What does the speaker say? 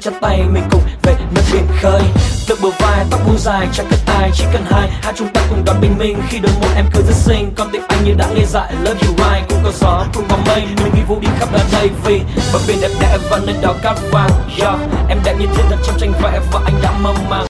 dắt tay mình cùng về nơi biển khơi. Tựa bờ vai tóc buông dài chẳng cần ai, chỉ cần hai chúng ta cùng đón bình minh. Khi đôi môi em cười rất xinh, con tim anh như đã nghe dại love you right. Cũng có gió cũng có mây, mình đi vũ đi khắp nơi đây vì bờ biển đẹp đẽ và nơi đó cát vàng. Em đẹp như thiên thần trong tranh vẽ và anh đã mơ màng.